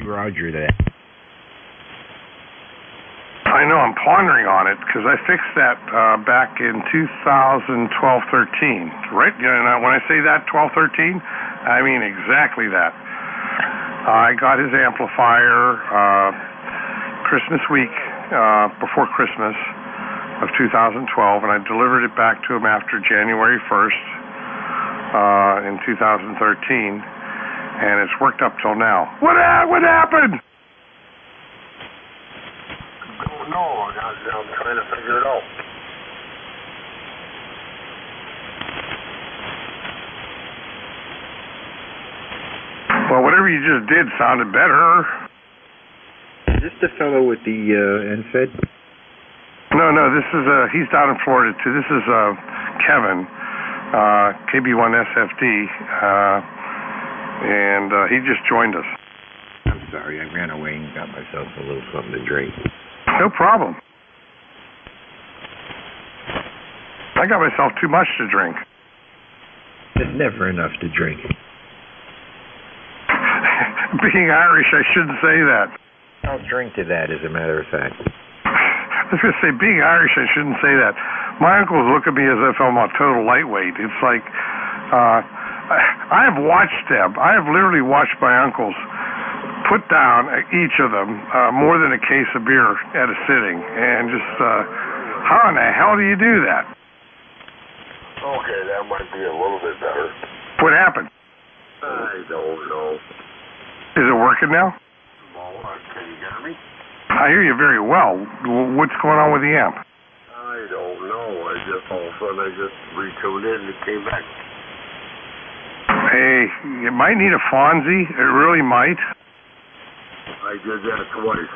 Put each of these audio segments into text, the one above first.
Roger that. I know, I'm pondering on it because I fixed that back in 2012-13. Right? You know, when I say that 12-13, I mean exactly that. I got his amplifier Christmas week before Christmas of 2012, and I delivered it back to him after January 1st in 2013, and it's worked up till now. What happened? No, I'm trying to figure it out. Well, whatever you just did sounded better. Is this the fellow with the NFED? No, this is he's down in Florida too. This is Kevin, KB1SFD, and he just joined us. I'm sorry, I ran away and got myself a little something to drink. No problem. I got myself too much to drink. There's never enough to drink. Being Irish, I shouldn't say that. I'll drink to that, as a matter of fact. I was going to say, being Irish, I shouldn't say that. My uncles look at me as if I'm a total lightweight. It's like, I have watched them. I have literally watched my uncles put down, each of them, more than a case of beer at a sitting. And just, how in the hell do you do that? Okay, that might be a little bit better. What happened? I don't know. Is it working now? Can you hear me? I hear you very well. What's going on with the amp? I don't know. All of a sudden, I just retuned it and it came back. Hey, it might need a Fonzie. It really might. I did that twice.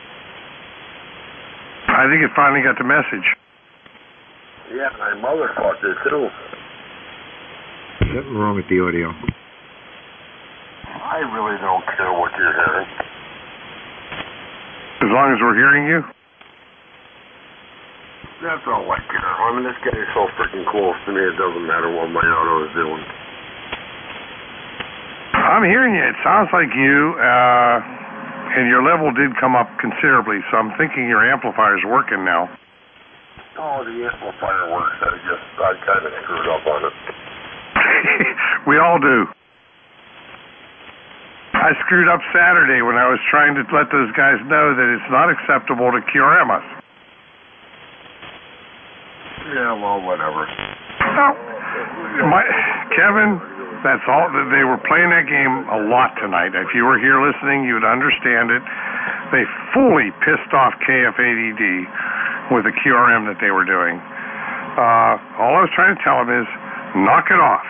I think it finally got the message. Yeah, my mother caught it too. Something wrong with the audio. I really don't care what you're hearing. As long as we're hearing you? That's all I care. I mean, this guy is so freaking close to me, it doesn't matter what my auto is doing. I'm hearing you. It sounds like you, and your level did come up considerably, so I'm thinking your amplifier's working now. Oh, the amplifier works. I kind of screwed up on it. We all do. I screwed up Saturday when I was trying to let those guys know that it's not acceptable to QRM us. Yeah, well, whatever. Oh, Kevin, that's all. They were playing that game a lot tonight. If you were here listening, you would understand it. They fully pissed off KFADD with the QRM that they were doing. All I was trying to tell them is, knock it off.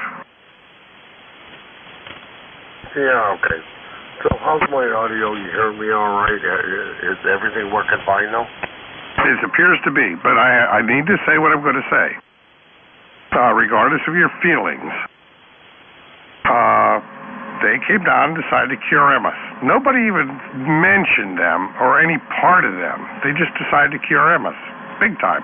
Yeah, okay. So how's my audio? You hear me all right? Is everything working fine now? It appears to be, but I need to say what I'm going to say. Regardless of your feelings, they came down and decided to QRM us. Nobody even mentioned them or any part of them. They just decided to QRM us. Big time.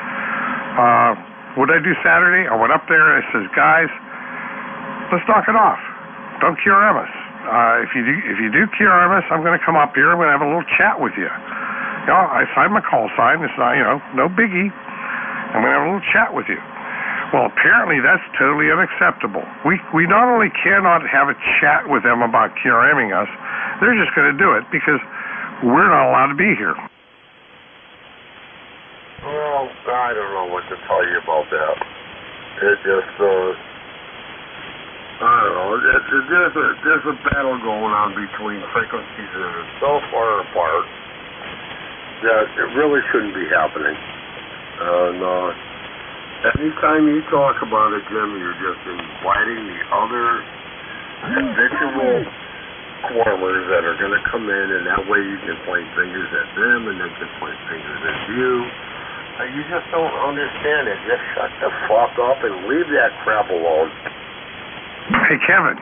What did I do Saturday? I went up there and I says, guys, let's knock it off. Don't QRM us. If you do QRM us, I'm going to come up here. I'm going to have a little chat with you. You know, I signed my call sign. It's not, no biggie. I'm going to have a little chat with you. Well, apparently that's totally unacceptable. We not only cannot have a chat with them about QRMing us, they're just going to do it because we're not allowed to be here. Well, I don't know what to tell you about that. It just, I don't know. There's a battle going on between frequencies that are so far apart that it really shouldn't be happening. And anytime you talk about it, Jim, you're just inviting the other habitual quarrelers that are going to come in, and that way you can point fingers at them, and they can point fingers at you. You just don't understand it. Just shut the fuck up and leave that crap alone. Hey, Kevin.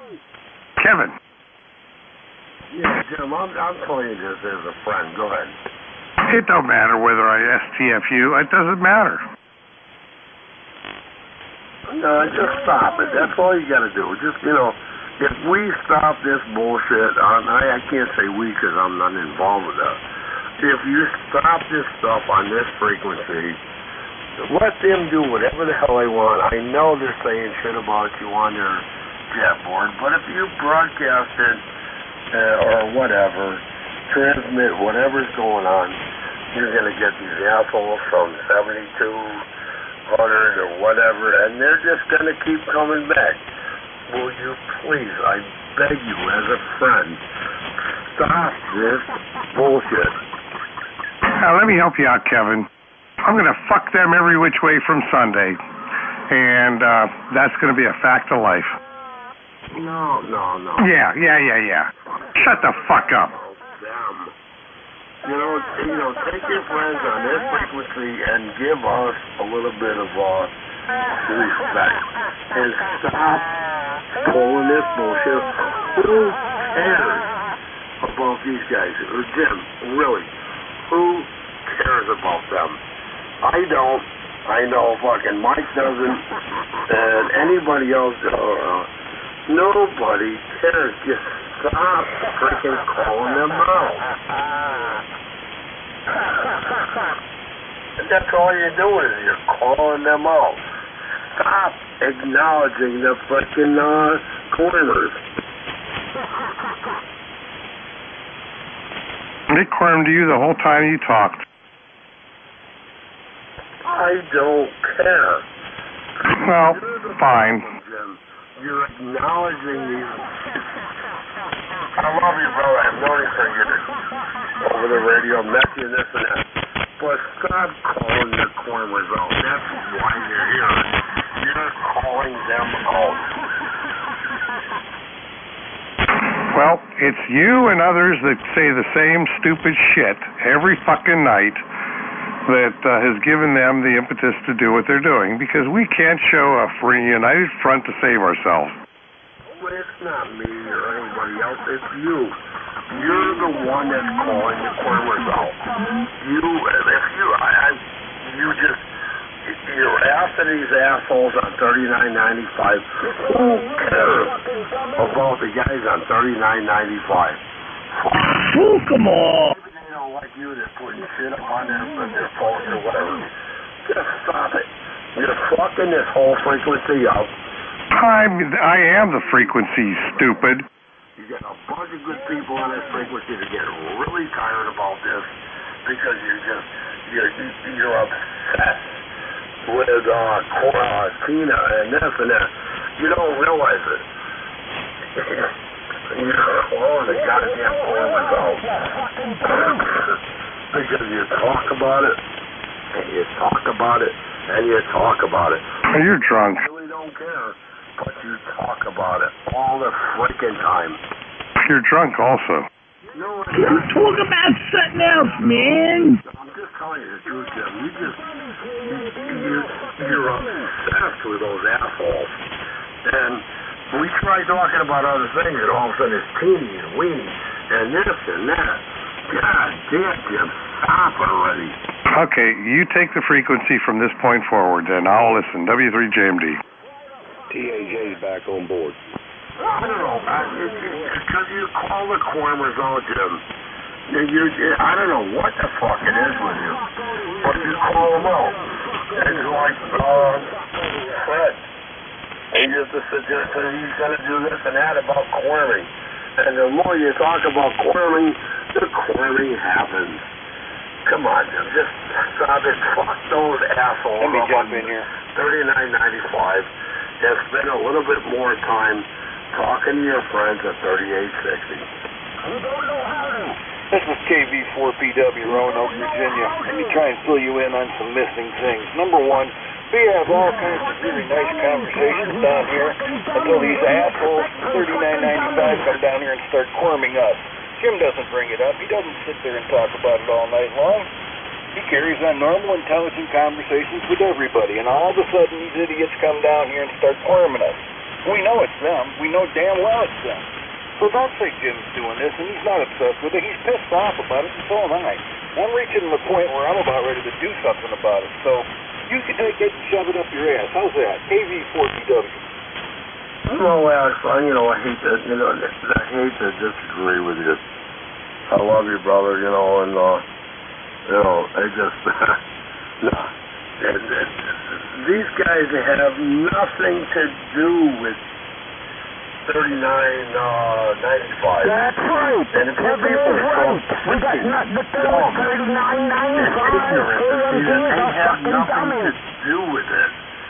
Yeah, Jim, I'm telling you this as a friend. Go ahead. It don't matter whether I STF you. It doesn't matter. No, just stop it. That's all you got to do. Just, if we stop this bullshit, I can't say we because I'm not involved with that. If you stop this stuff on this frequency, let them do whatever the hell they want. I know they're saying shit about you on their jet board, but if you broadcast it or whatever, transmit whatever's going on, you're going to get these assholes from 7200 or whatever, and they're just going to keep coming back. Will you please, I beg you as a friend, stop this bullshit. Now, let me help you out, Kevin. I'm going to fuck them every which way from Sunday, and that's going to be a fact of life. No. Yeah. Shut the fuck up. Them. You know, take your friends on this frequency and give us a little bit of respect. And stop pulling this bullshit. Who cares about these guys? Or Jim, really, who cares about them? I don't. I know fucking Mike doesn't. And anybody else, nobody cares. Just stop freaking calling them out. And that's all you're doing is you're calling them out. Stop acknowledging the freaking corners. They cornered you the whole time you talked. I don't care. Well, fine. You're acknowledging these. I love you, brother. I've known you for years. Over the radio, met you, this and that. But stop calling the corners out. That's why you're here. You're calling them out. Well, it's you and others that say the same stupid shit every fucking night that has given them the impetus to do what they're doing, because we can't show a free united front to save ourselves. But it's not me or anybody else, it's you. You're the one that's calling the corners out. You're after these assholes on 39.95. Who cares about the guys on 39.95? Oh, come on. Like you that's putting shit up on their post or whatever. Just stop it. You're fucking this whole frequency up. I am the frequency, stupid. You got a bunch of good people on this frequency that get really tired about this because you're obsessed with Tina and this and that. You don't realize it. You're calling the goddamn corners out. Because you talk about it, and you talk about it, and you talk about it. You're drunk. You really don't care, but you talk about it all the freaking time. You're drunk also. No, Talk about something else, man. I'm just telling you the truth, Jim. You're obsessed with those assholes. And we try talking about other things, and all of a sudden it's teeny and weeny, and this and that. God damn, Jim, stop already. Okay, you take the frequency from this point forward, then I'll listen. W3JMD. TAJ's back on board. I don't know, because you call the corners out, Jim. I don't know what the fuck it is with you, but you call them out. And like, Fred. And just to sit there and say he's going to do this and that about cornering. And the more you talk about cornering, the cornering happens. Come on, Jim, just stop it. Fuck those assholes. Let me jump in here. 39.95. And spend a little bit more time talking to your friends at 38.60. This is KV4PW, Roanoke, Virginia. Let me try and fill you in on some missing things. Number one, we have all kinds of really nice conversations down here until these assholes from 39.95 come down here and start corming us. Jim doesn't bring it up. He doesn't sit there and talk about it all night long. He carries on normal, intelligent conversations with everybody, and all of a sudden these idiots come down here and start corming us. We know it's them. We know damn well it's them. So don't say Jim's doing this, and he's not obsessed with it. He's pissed off about it, and so am I. I'm reaching the point where I'm about ready to do something about it. So you can take it and shove it up your ass. How's that? KV4PW. Well, Alex, I hate to disagree with you. I love you, brother, and, I just, no. These guys have nothing to do with 39.95. That's right. And if you people are so freaking dumb and ignorant to see that they have nothing to do with it,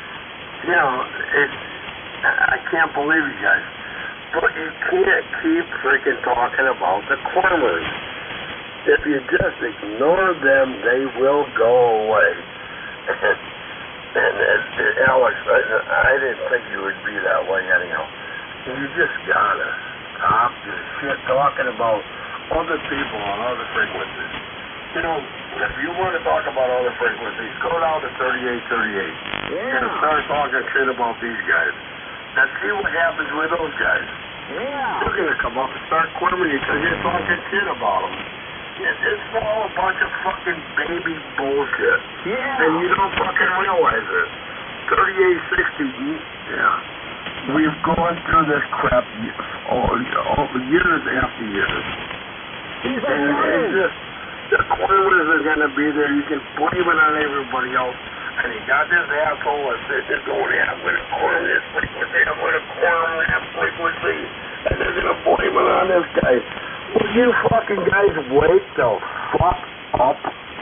I can't believe you guys. But you can't keep freaking talking about the Cormers. If you just ignore them, they will go away. And Alex, I didn't think you would be that way anyhow. You just gotta stop your shit talking about other people on other frequencies. If you want to talk about other frequencies, go down to 3838 and start talking shit about these guys. And see what happens with those guys. They're gonna come up and start quirming you because you're talking shit about them. It's all a bunch of fucking baby bullshit. And you don't fucking realize it. 3860, we've gone through this crap years after years. And it's just, the Cormers are going to be there. You can blame it on everybody else. And you got this asshole that's sitting there going, I'm going to corm this frequency, I'm going to corm that frequency. And they're going to blame it on this guy. Will you fucking guys wake the fuck up?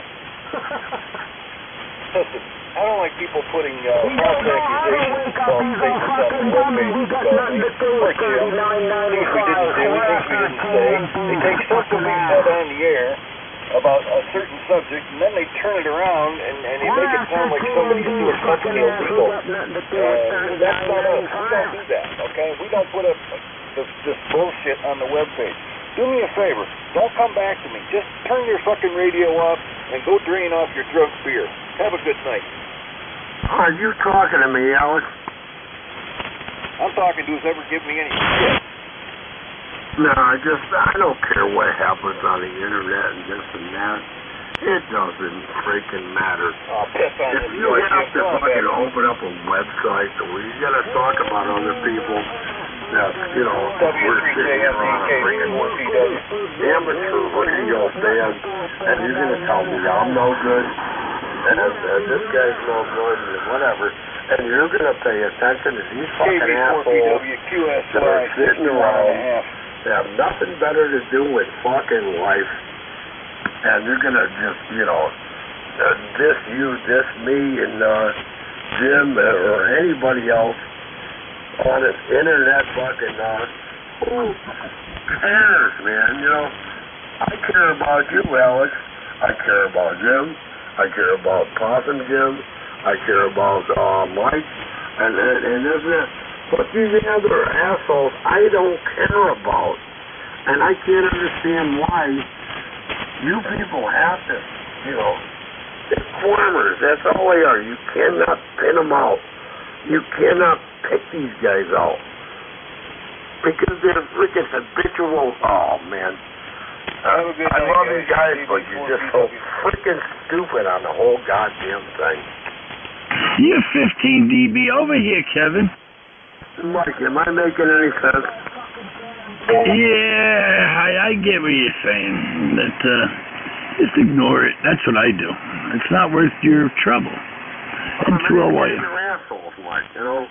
Listen, I don't like people putting false accusations and false statements on the webpage because like things we didn't do, things we didn't say. They take something we said on the air about a certain subject, and then they turn it around and they make it sound like somebody's doing something illegal. And that's not us. We don't do that, okay? We don't put up this bullshit on the webpage. Do me a favor. Don't come back to me. Just turn your fucking radio off and go drain off your drunk beer. Have a good night. Are you talking to me, Alex? I'm talking to who's ever given me any shit. No, I don't care what happens on the internet and this and that. It doesn't freaking matter. Oh, piss on if this you have to fucking open up a website where you gotta talk about other people that, amateur radio band, and you're gonna tell me I'm no good, and this guy's no good, and whatever, and you're gonna pay attention to these fucking assholes that are sitting around. They have nothing better to do with fucking life, and you're gonna just, diss you, diss me, and Jim, or anybody else on this internet fucking, who cares, man? I care about you, Alex. I care about Jim. I care about Pop and Jim. I care about Mike, and isn't it? But these other assholes, I don't care about. And I can't understand why you people have to, they're Cormers. That's all they are. You cannot pin them out. You cannot pick these guys out. Because they're freaking habitual. Oh, man. I love you guys, but you're just so freaking stupid on the whole goddamn thing. You're 15 dB over here, Kevin. Mike, am I making any sense? Yeah, I get what you're saying. That just ignore it. That's what I do. It's not worth your trouble. And throw away. They're assholes, Mike.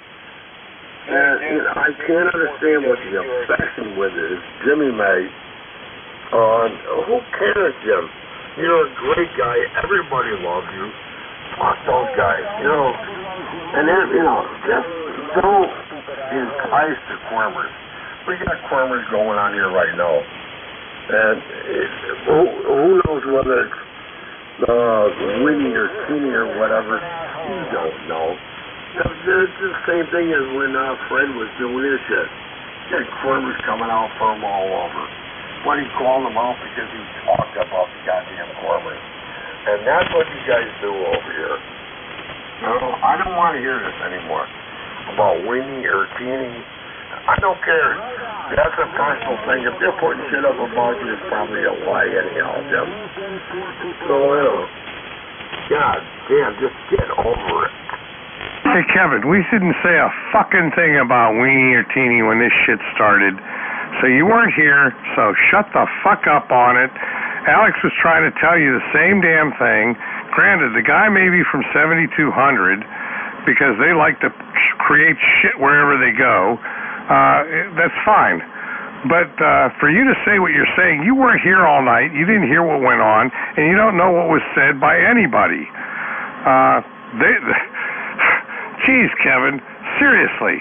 And I can't understand what the obsession with is. Jimmy May. Who cares, Jim? You're a great guy. Everybody loves you. Fuck those guys, And then, just don't entice the Cormers. We got Cormers going on here right now. And who knows whether it's Winnie or Teeny or whatever. You don't know. It's the same thing as when Fred was doing his shit. He had Cormers coming out for him all over. But he called them out because he talked about the goddamn Cormers. And that's what you guys do over here. I don't want to hear this anymore about Winnie or Teeny. I don't care. That's a personal thing. If they're putting shit up about you, it's probably a lie anyhow, Jim. So, God damn, just get over it. Hey, Kevin, we didn't say a fucking thing about Weenie or Teeny when this shit started. So you weren't here, so shut the fuck up on it. Alex was trying to tell you the same damn thing. Granted, the guy may be from 7200 because they like to create shit wherever they go. That's fine. But for you to say what you're saying, you weren't here all night, you didn't hear what went on, and you don't know what was said by anybody. Jeez, Kevin, seriously.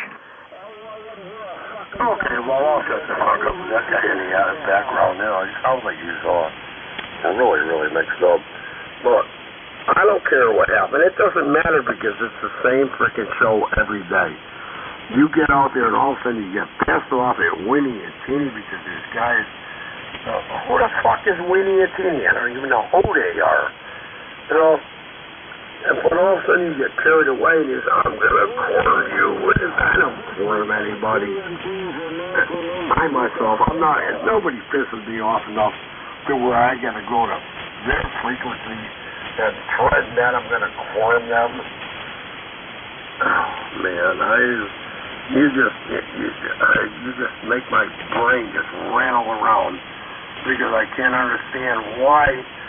Okay, well, I'll shut the fuck up. That guy in the background now, he sounds like he's really mixed up. But I don't care what happened. It doesn't matter because it's the same freaking show every day. You get out there and all of a sudden you get pissed off at Winnie and Teeny because these guys, who the fuck is Winnie and Teeny? I don't even know who they are. You know, and when all of a sudden you get carried away and you say, I'm going to corner you. I don't corner anybody. I myself, I'm not, nobody pisses me off enough to where I got to go to their frequency and threaten that I'm going to corner them. Oh, man, you just make my brain just rattle around because I can't understand why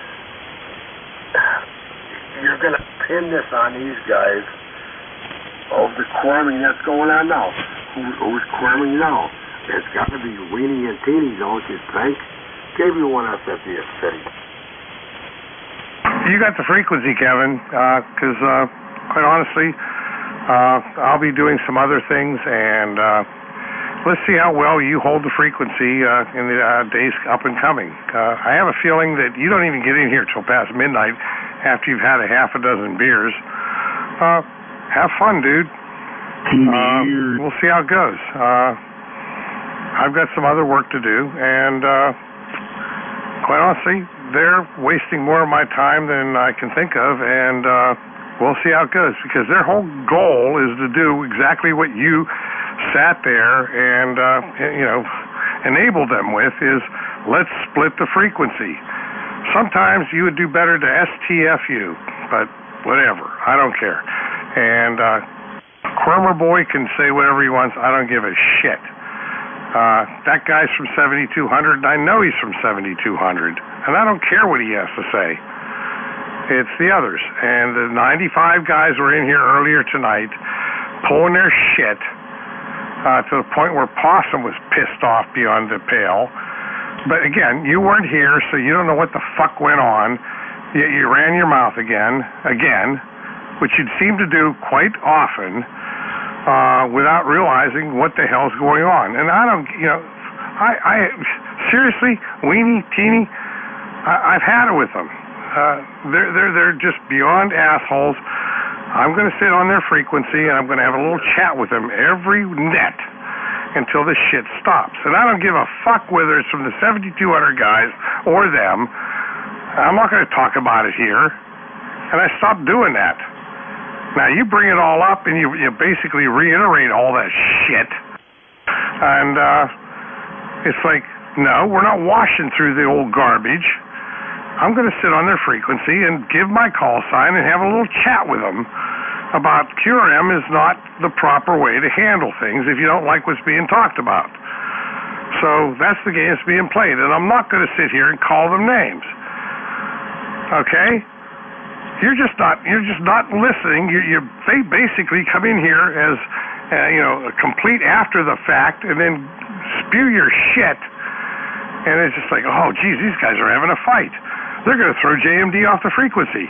you're going to pin this on these guys of the cornering that's going on now. Who's cornering now? It's got to be Weenie and Teeny, don't you think? Gave you one up at the city. You got the frequency, Kevin, because quite honestly, I'll be doing some other things, and let's see how well you hold the frequency in the days up and coming. I have a feeling that you don't even get in here till past midnight after you've had a half a dozen beers. Have fun, dude. We'll see how it goes. I've got some other work to do, and quite honestly, they're wasting more of my time than I can think of, and we'll see how it goes, because their whole goal is to do exactly what you sat there and enabled them with, is let's split the frequency. Sometimes you would do better to STF you, but whatever, I don't care. And Cromer Boy can say whatever he wants, I don't give a shit. That guy's from 7200, and I know he's from 7200, and I don't care what he has to say. It's the others. And the 95 guys were in here earlier tonight pulling their shit to the point where Possum was pissed off beyond the pale. But again, you weren't here, so you don't know what the fuck went on. Yet you ran your mouth again, which you'd seem to do quite often, without realizing what the hell's going on. And I don't, I seriously, Weenie, Teeny, I've had it with them. They're just beyond assholes. I'm going to sit on their frequency, and I'm going to have a little chat with them every net until this shit stops. And I don't give a fuck whether it's from the 7200 guys or them. I'm not going to talk about it here. And I stopped doing that. Now, you bring it all up, and you basically reiterate all that shit. And it's like, no, we're not washing through the old garbage. I'm going to sit on their frequency and give my call sign and have a little chat with them about QRM is not the proper way to handle things if you don't like what's being talked about. So that's the game that's being played, and I'm not going to sit here and call them names. Okay? You're just not listening. They basically come in here as a complete after the fact, and then spew your shit, and it's just like, oh geez, these guys are having a fight. They're going to throw JMD off the frequency.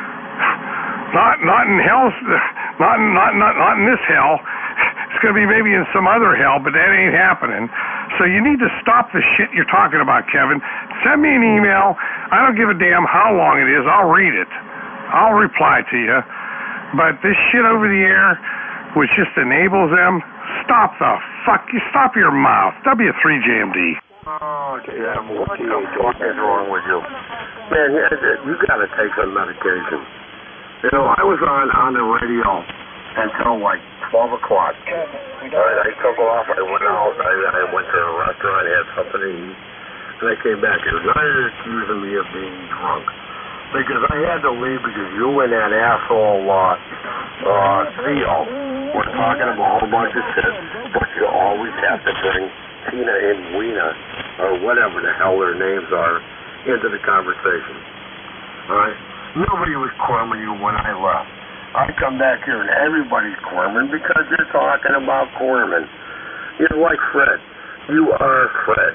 Not in hell's, not in this hell. It's going to be maybe in some other hell, but that ain't happening. So you need to stop the shit you're talking about, Kevin. Send me an email. I don't give a damn how long it is. I'll read it. I'll reply to you. But this shit over the air, which just enables them, stop the fuck. You stop your mouth. W3JMD. Oh, damn, what is wrong with you? Man, you gotta take some medication. You know, I was on the radio until like 12 o'clock. I took off, I went out, I went to a restaurant, had something to eat, and I came back. It was not accusing me of being drunk. Because I had to leave because you and that asshole Theo, we're talking about a whole bunch of shit, but you always have to bring Tina and Weena, or whatever the hell their names are, into the conversation. Alright? Nobody was corming you when I left. I come back here and everybody's corming because you're talking about corming. You're like Fred. You are Fred.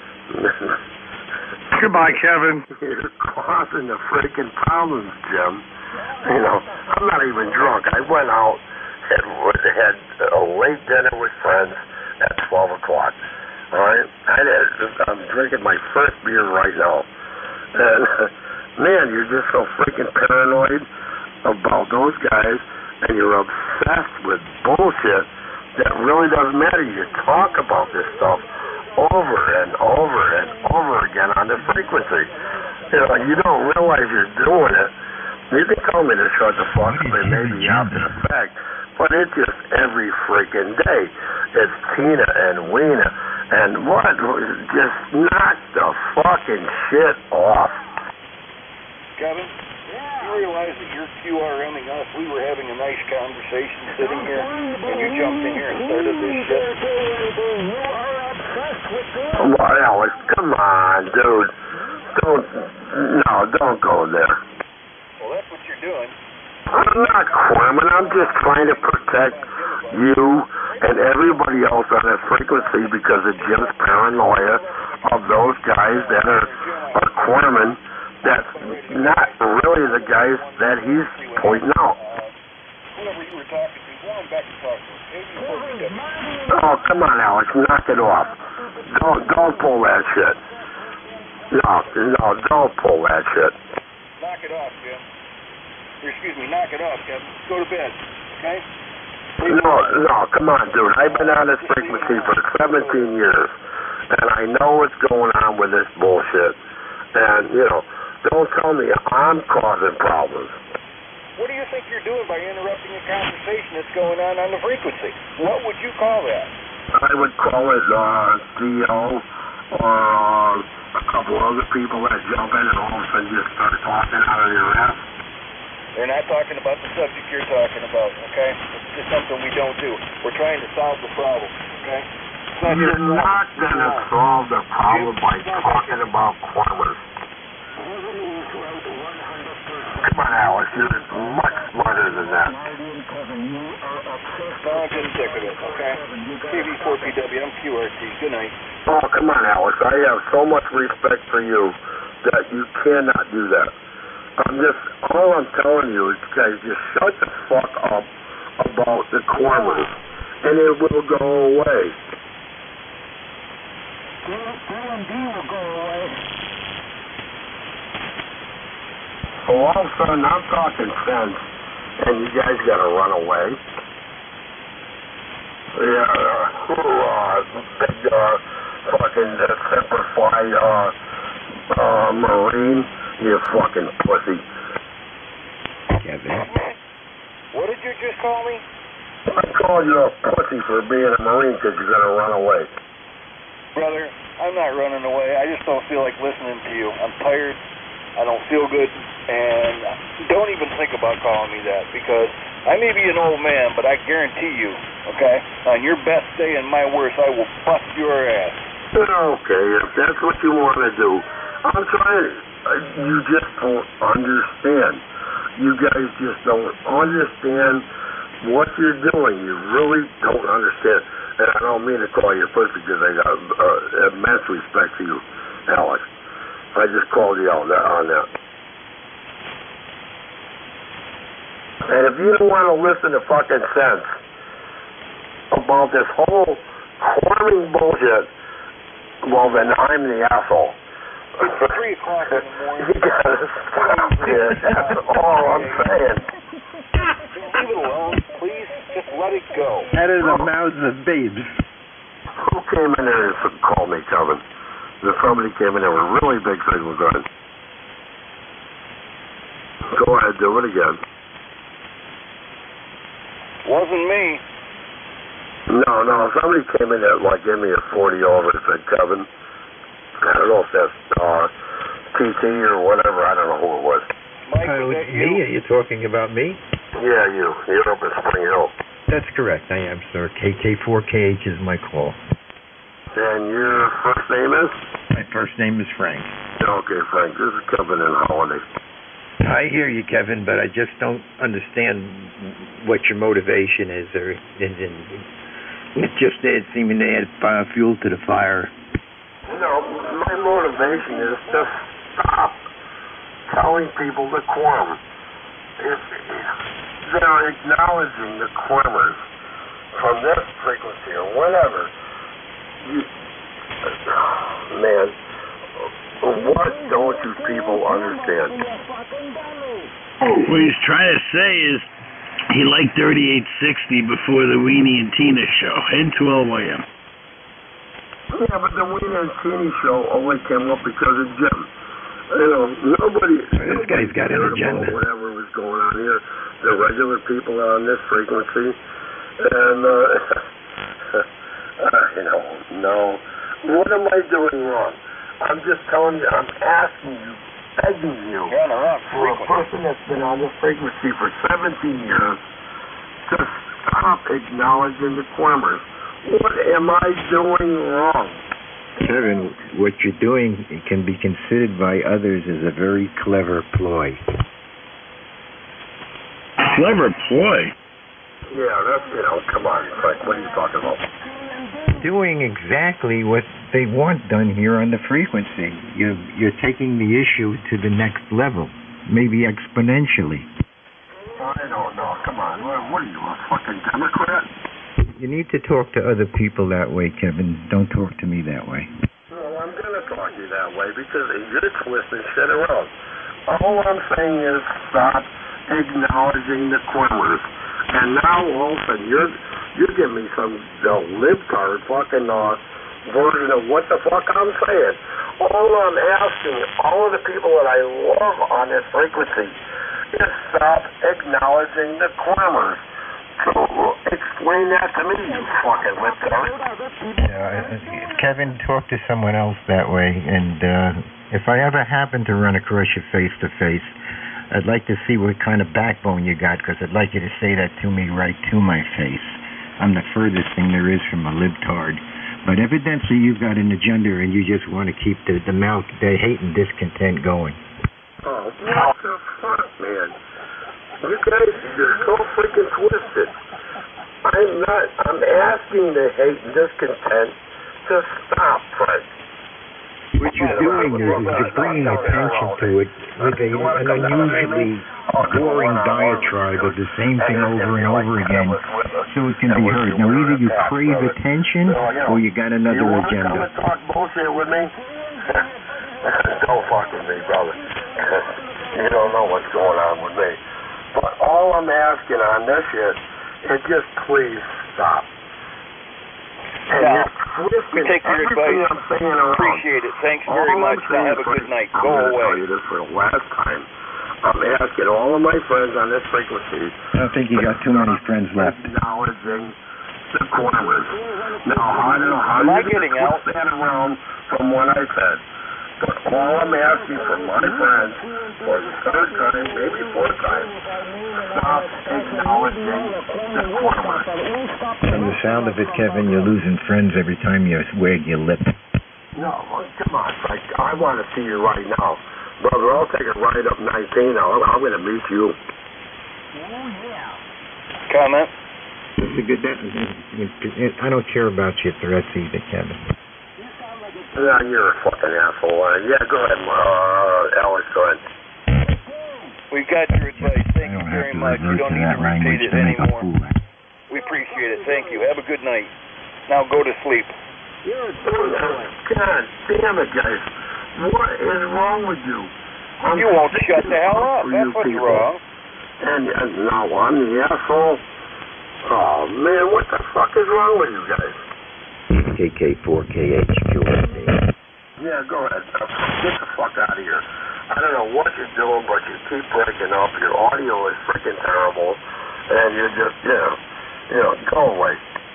Goodbye, Kevin. You're causing the freaking problems, Jim. You know, I'm not even drunk. I went out and had a late dinner with friends at 12 o'clock. All right? I'm drinking my first beer right now. And, man, you're just so freaking paranoid about those guys, and you're obsessed with bullshit that really doesn't matter. You talk about this stuff over and over and over again on the frequency. You know, you don't realize you're doing it. You can tell me to shut the fuck up and maybe after the fact, but it's just every freaking day. It's Tina and Weena. And what? Just knock the fucking shit off. Kevin, you realize that you're QRMing us? We were having a nice conversation sitting here, and you jumped in here and started this shit. What, Alex? Come on, dude. Don't go there. Well, that's what you're doing. I'm not corming. I'm just trying to protect you and everybody else on that frequency because of Jim's paranoia of those guys that are corming. That's not really the guys that he's pointing out. Whoever you were talking to, go on back and talk to him. Oh, come on, Alex. Knock it off. Don't pull that shit. No, don't pull that shit. Knock it off, Jim. Knock it off, Kevin. Go to bed, okay? No, come on, dude. I've been on this frequency for 17 years, and I know what's going on with this bullshit. And, you know, don't tell me I'm causing problems. What do you think you're doing by interrupting a conversation that's going on the frequency? What would you call that? I would call it Theo or a couple other people that jump in and all of a sudden just start talking out of your ass. They're not talking about the subject you're talking about, okay? It's just something we don't do. We're trying to solve the problem, okay? You're not going to solve the problem by talking about cormers. Come on, Alex, you're much smarter than that. No, I'm getting sick of it, okay? TV4PW, I'm QRT. Good night. Oh, come on, Alex. I have so much respect for you that you cannot do that. All I'm telling you is, guys, just shut the fuck up about the cormers, and it will go away. Will go away. So all of a sudden, I'm talking sense, and you guys got to run away. Yeah, big fucking Semper Fi Marine, you fucking pussy. Kevin. What did you just call me? I called you a pussy for being a Marine because you're going to run away. Brother, I'm not running away. I just don't feel like listening to you. I'm tired. I don't feel good. And don't even think about calling me that because I may be an old man, but I guarantee you, okay, on your best day and my worst, I will bust your ass. Okay, if that's what you want to do. I'm trying to... You just don't understand. You guys just don't understand what you're doing. You really don't understand. And I don't mean to call you a pussy because I got immense respect for you, Alex. I just called you out on that. And if you don't want to listen to fucking sense about this whole corming bullshit, well, then I'm the asshole. It's 3 o'clock in the morning. You gotta stop it. That's all I'm saying. Leave it alone, please. Just let it go. Out of the mouths of babes. Who came in there and called me, Kevin? Somebody came in there with a really big signal gun. Go ahead, do it again. Wasn't me. No, somebody came in there, like, gave me a 40 over and said, Kevin, I don't know if that's TT or whatever, I don't know who it was. Mike, Me? Are you talking about me? Yeah, you're up at Spring Hill. That's correct, I am, sir. KK4KH is my call. And your first name is? My first name is Frank. Okay, Frank, this is Kevin in Holiday. I hear you, Kevin, but I just don't understand what your motivation is. It's just that seeming to add fuel to the fire. No, my motivation is to stop telling people the quorum. If they're acknowledging the quorumers from this frequency or whatever, man, what don't you people understand? What he's trying to say is he liked 3860 before the Weenie and Tina show and 12am. Yeah, but the Weenie and Tina show only came up because of Jim. You know, nobody... This guy's got an agenda. Whatever was going on here, the regular people on this frequency, and, you know, no. What am I doing wrong? I'm just telling you, I'm asking you, begging you, for a person that's been on this frequency for 17 years, to stop acknowledging the quorumers. What am I doing wrong? Kevin, what you're doing can be considered by others as a very clever ploy. Clever ploy? Yeah, that's, you know, come on, Frank, what are you talking about? Doing exactly what they want done here on the frequency. You're taking the issue to the next level, maybe exponentially. I don't know. Come on. What are you, a fucking Democrat? You need to talk to other people that way, Kevin. Don't talk to me that way. Well, I'm going to talk to you that way because you're twisting shit around. All I'm saying is stop acknowledging the quorumers. And now all of a sudden you're giving me some libtard fucking version of what the fuck I'm saying. All I'm asking all of the people that I love on this frequency is stop acknowledging the quorumers. So explain that to me, you fucking libtard. Kevin, talk to someone else that way. And if I ever happen to run across you face to face, I'd like to see what kind of backbone you got, because I'd like you to say that to me right to my face. I'm the furthest thing there is from a libtard. But evidently you've got an agenda and you just want to keep the hate and discontent going. Oh, what the fuck, man? You guys, you're so freaking twisted. I'm asking the hate and discontent to stop, Frank. What you're doing is you're bringing attention to it with an unusually boring diatribe of the same thing over and over again, so it can be heard. Now, either you crave attention or you got another agenda. You want to come and talk bullshit with me? Don't fuck with me, brother. You don't know what's going on with me. But all I'm asking on this is just please stop. Yeah. We take your advice. Appreciate it. Thanks very much. Now have a good night. Go away. I'm going to tell you this for the last time. I'm asking all of my friends on this frequency. I don't think you got too many friends left. Acknowledging the quorumers. Now, I don't know how you're going to twist that around from what I said. But all I'm asking from my friends for the third time, maybe fourth time, stop acknowledging the quorumers. From the sound of it, Kevin, you're losing friends every time you wag your lip. No, come on, Frank. I want to see you right now. Brother, I'll take a ride up 19. I'm going to meet you. Comment? It's a good, I don't care about your threats either, Kevin. Yeah, you're a fucking asshole. Yeah, go ahead, Alex, go ahead. We got your advice. Thank you very much. You don't need to repeat it anymore. We appreciate it. Thank you. Have a good night. Now go to sleep. God damn it, guys. What is wrong with you? You won't shut the hell up. That's what's wrong. And now I'm the asshole. Oh, man, what the fuck is wrong with you guys? KK4KH, yeah, go ahead. Get the fuck out of here. I don't know what you're doing, but you keep breaking up. Your audio is freaking terrible. And you're just, go away.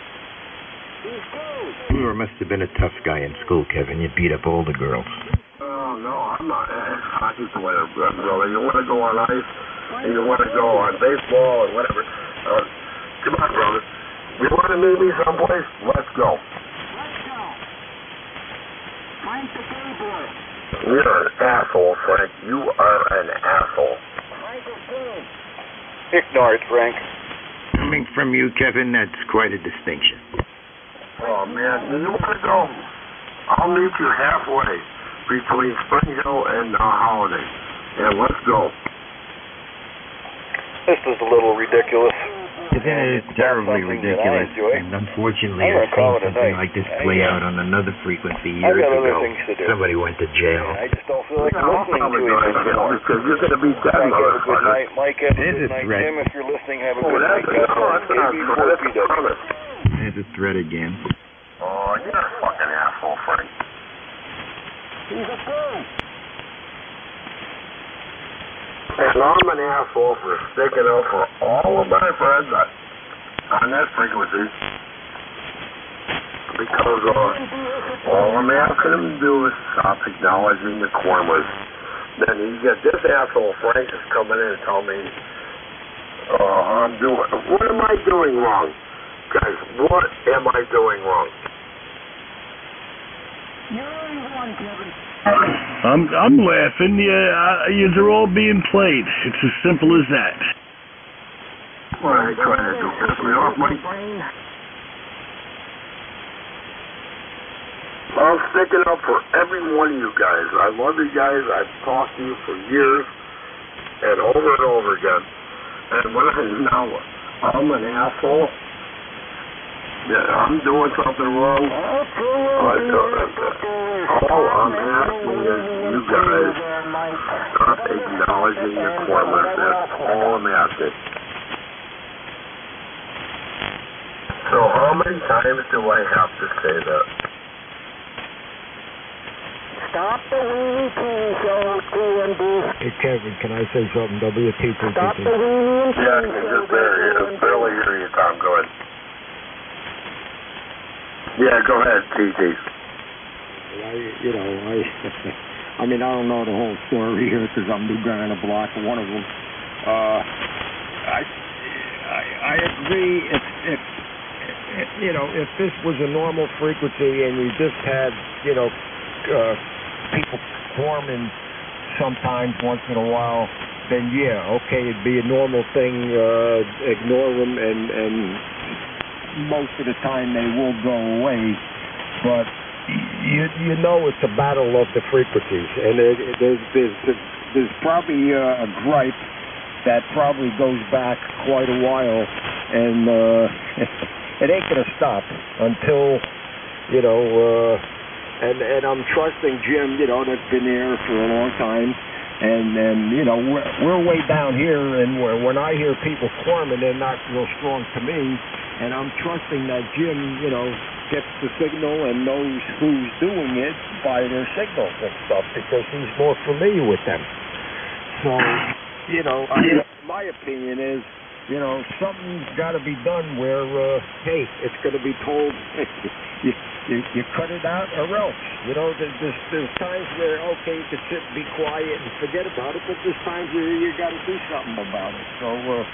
You must have been a tough guy in school, Kevin. You beat up all the girls. Oh, no, I'm not. Hockey player, brother. You want to go on ice? and you want to go on baseball or whatever, come on, brother. You want to meet me someplace? Let's go. You're an asshole, Frank. You are an asshole. Ignore it, Frank. Coming from you, Kevin, that's quite a distinction. Oh, man. You want to go? I'll meet you halfway between Spring Hill and Holiday. And let's go. This is a little ridiculous. It is terribly ridiculous, and unfortunately, I've seen something like this play out on another frequency years ago. Somebody went to jail. I just don't feel like listening to you. Because you're going to be dead, Good night, Mike. Have a It is good a night, threat. Tim. If you're listening, have a good night. That's a promise. There's a threat again. Oh, you're a fucking asshole, Frank. And I'm an asshole for sticking up for all of my friends on that frequency. Because all I'm asking them to do is stop acknowledging the Cormers. Then you get this asshole Frank is coming in and telling me, what am I doing wrong? Guys, what am I doing wrong? I'm laughing. They're all being played. It's as simple as that. What are you trying to do? Piss me off, Mike? I'm sticking up for every one of you guys. I love you guys. I've talked to you for years and over again. And when I'm an asshole, yeah, I'm doing something wrong. All I'm asking is you guys stop acknowledging your Cormers. That's all I'm asking. So how many times do I have to say that? Stop the Weenie Teen Show, TMD. Hey, Kevin, can I say something? WTTT. Stop the Weenie Teen Show. Yeah, I can just barely hear you, Tom. Go ahead. Yeah, go ahead, TT. I mean, I don't know the whole story here because I'm new guy on the block. One of them. I agree. If this was a normal frequency and you just had, people forming sometimes once in a while, then yeah, okay, it'd be a normal thing. Ignore them, and most of the time they will go away. But it's a battle of the frequencies, and there's probably a gripe that probably goes back quite a while, and it ain't gonna stop until and I'm trusting Jim, that's been there for a long time, and we're way down here, and when I hear people forming, they're not real strong to me, and I'm trusting that Jim, gets the signal and knows who's doing it by their signals and stuff, because he's more familiar with them. So, my opinion is, something's got to be done where, hey, it's going to be told, you cut it out or else. There's times where, okay, you can sit and be quiet and forget about it, but there's times where you got to do something about it. So,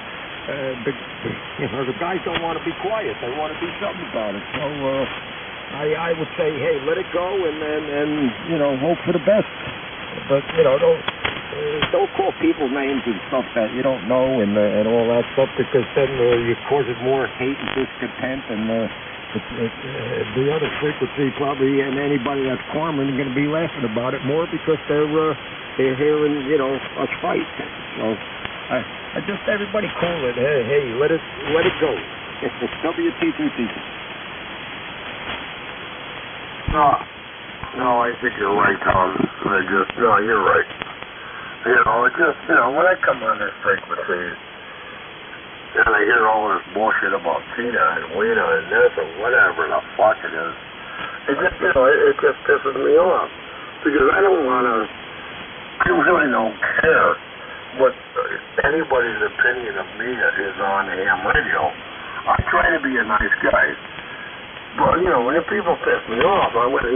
the guys don't want to be quiet. They want to do something about it. So, I would say, hey, let it go and hope for the best. But, don't call people names and stuff that you don't know and all that stuff, because then you're causing more hate and discontent, and the other frequency probably, and anybody that's Corman is going to be laughing about it more because they're hearing us fight. So I just everybody cool it. Hey, let it go. WTTT. No, I think you're right, Tom. You're right. When I come on this frequency and I hear all this bullshit about Tina and Wena and this and whatever the fuck it is, it just pisses me off, because I really don't care what anybody's opinion of me is on ham radio. I try to be a nice guy, but when people piss me off, I went,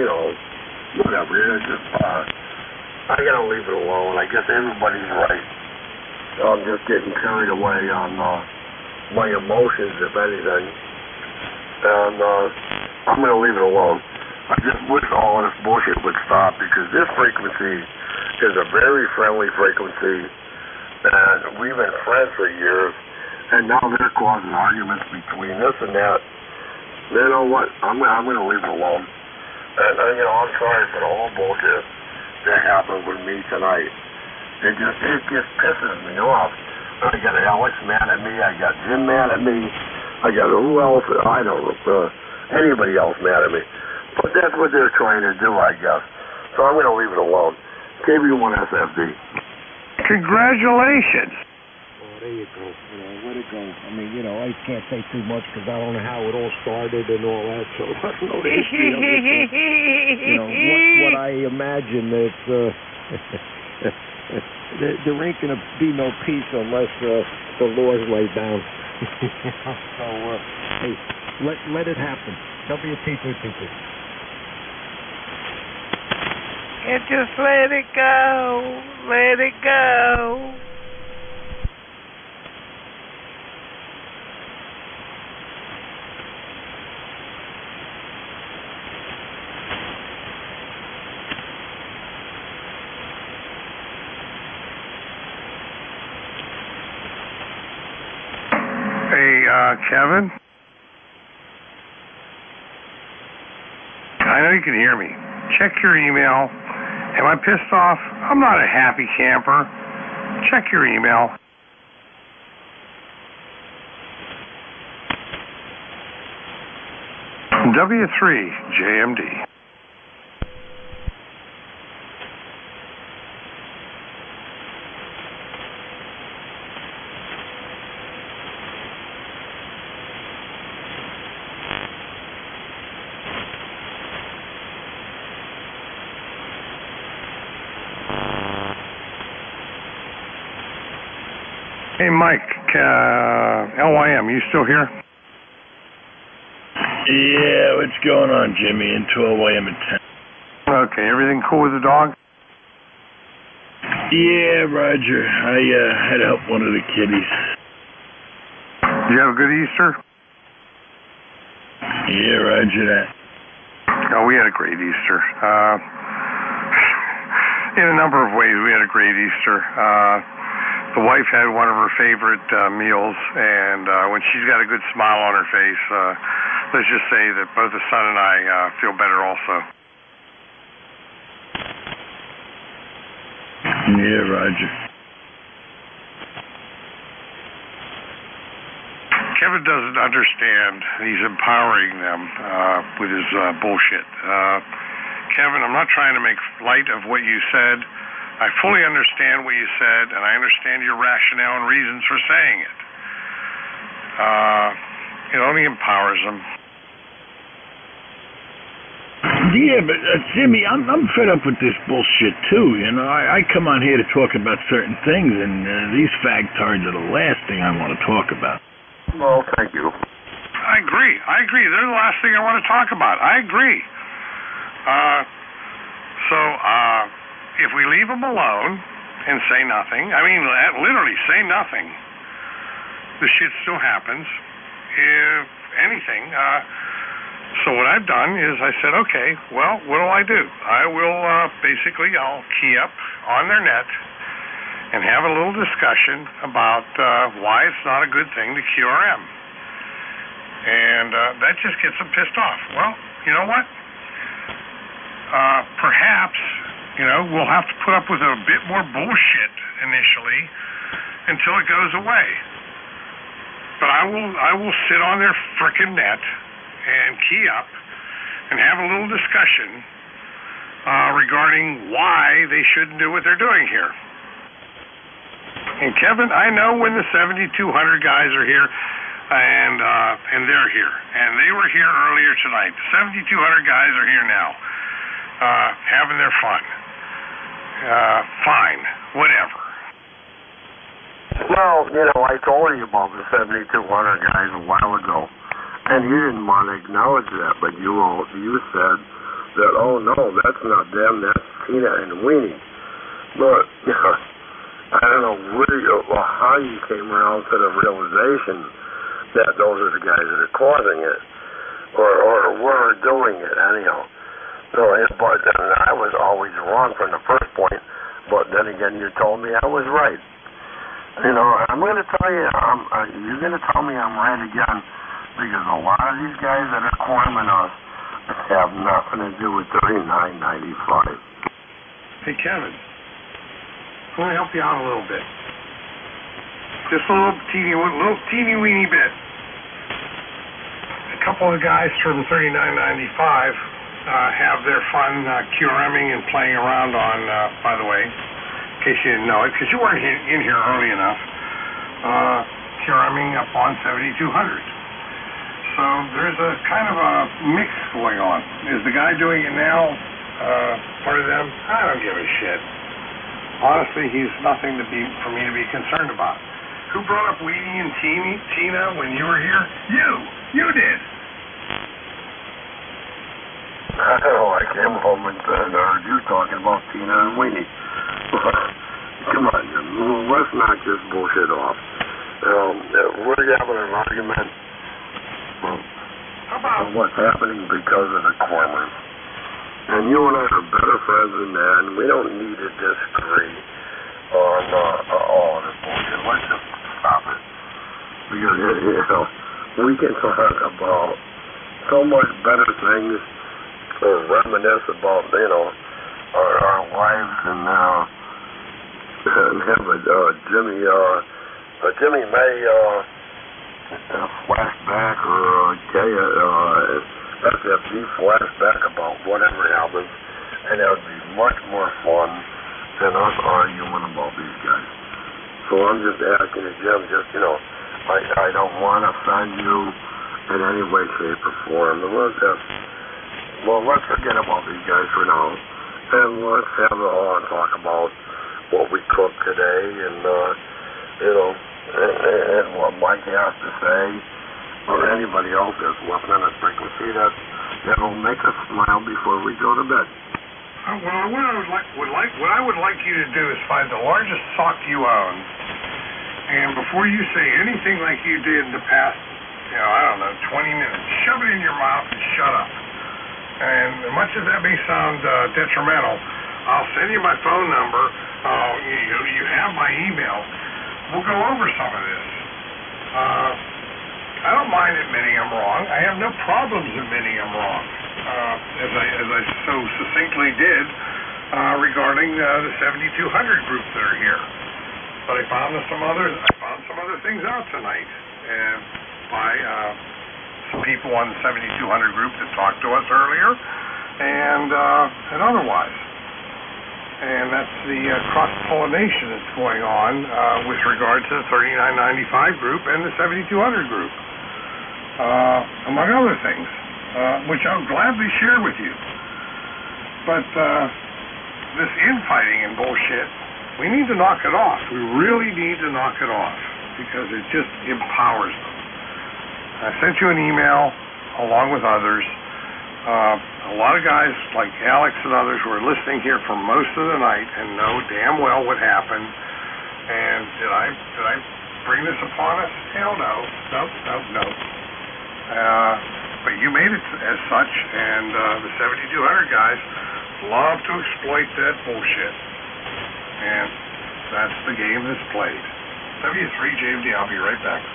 whatever. I gotta leave it alone. I guess everybody's right. I'm just getting carried away on my emotions, if anything. And I'm going to leave it alone. I just wish all of this bullshit would stop, because this frequency is a very friendly frequency, and we've been friends for years, and now they're causing arguments between this and that. You know what? I'm going to leave it alone. And I'm sorry for the whole bullshit that happened with me tonight. It just pisses me off. I got Alex mad at me. I got Jim mad at me. I got who else? I don't know. Anybody else mad at me. But that's what they're trying to do, I guess. So I'm going to leave it alone. KB1SFD. Congratulations. Oh, there you go. Where'd it go? I mean, I can't say too much because I don't know how it all started and all that. So I don't know the history of it. What I imagine is there ain't going to be no peace unless the laws lay down. So, hey, let it happen. WT222. And just let it go. Let it go. Hey, Kevin? I know you can hear me. Check your email. Am I pissed off? I'm not a happy camper. Check your email. W3JMD. Hey, Mike, LYM, you still here? Yeah, what's going on, Jimmy? In 12 a.m. at 10. Okay, everything cool with the dog? Yeah, Roger. I had to help one of the kiddies. Did you have a good Easter? Yeah, Roger that. Oh, we had a great Easter. In a number of ways, we had a great Easter. The wife had one of her favorite meals, and when she's got a good smile on her face, let's just say that both the son and I feel better also. Yeah, Roger. Kevin doesn't understand. He's empowering them with his bullshit. Kevin, I'm not trying to make light of what you said. I fully understand what you said, and I understand your rationale and reasons for saying it. It only empowers them. Yeah, but Jimmy, I'm fed up with this bullshit too. I come on here to talk about certain things, and these fagtards are the last thing I want to talk about. Well, thank you. I agree. They're the last thing I want to talk about. I agree. If we leave them alone and say nothing, I mean, literally say nothing, the shit still happens. If anything, so what I've done is I said, okay, well, what do? I will I'll key up on their net and have a little discussion about why it's not a good thing to QRM. And that just gets them pissed off. Well, you know what? Perhaps, we'll have to put up with a bit more bullshit initially until it goes away. But I will sit on their frickin' net and key up and have a little discussion regarding why they shouldn't do what they're doing here. And Kevin, I know when the 7,200 guys are here, and they're here, and they were here earlier tonight. The 7,200 guys are here now, having their fun. Fine, whatever. Well, I told you about the 7,200 guys a while ago, and you didn't want to acknowledge that, but you said that, oh no, that's not them, that's Tina and Weenie. But I don't know how you came around to the realization that those are the guys that are causing it, or were doing it anyhow. So, but I was always wrong from the first point. But then again, you told me I was right. You know, I'm going to tell you, you're going to tell me I'm right again, because a lot of these guys that are cornering us have nothing to do with $39.95. Hey, Kevin, I'm going to help you out a little bit. Just a little teeny weeny bit. A couple of guys from $39.95 have their fun QRMing and playing around on, by the way, in case you didn't know it, because you weren't in here early enough, QRMing up on 7200. So there's a kind of a mix going on. Is the guy doing it now part of them? I don't give a shit. Honestly, he's nothing for me to be concerned about. Who brought up Weenie and Tina when you were here? You did. I know, I came home and heard you talking about Tina and Weenie. Come on, let's knock this bullshit off. We're having an argument about what's happening because of the corners. And you and I are better friends than that, and we don't need to disagree on all of this bullshit. Let's just stop it. Because, you know, we can talk about so much better things, or reminisce about, you know, our wives, and have a Jimmy May flashback, or SFG flashback about whatever happens, and that would be much more fun than us arguing about these guys. So I'm just asking you, Jim, just, you know, I don't want to offend you in any way, shape, or form. Let's forget about these guys for now, and let's have it all and talk about what we cooked today, and you know, and what Mike has to say, or anybody else that's listening on the frequency that'll make us smile before we go to bed. Well, what I would like you to do is find the largest sock you own, and before you say anything like you did in the past, you know, I don't know, 20 minutes, shove it in your mouth and shut up. And as much as that may sound detrimental, I'll send you my phone number. You have my email. We'll go over some of this. I don't mind admitting I'm wrong. I have no problems admitting I'm wrong, as I so succinctly did regarding the 7200 groups that are here. But I found some other things out tonight by some people on the 7200 group that talked to us earlier, and otherwise. And that's the cross-pollination that's going on with regard to the 3995 group and the 7200 group, among other things, which I'll gladly share with you. But this infighting and bullshit, we need to knock it off. We really need to knock it off, because it just empowers them. I sent you an email along with others. A lot of guys like Alex and others were listening here for most of the night and know damn well what happened. And did I bring this upon us? Hell no. No. But you made it as such, and the 7200 guys love to exploit that bullshit. And that's the game that's played. W3JMD, I'll be right back.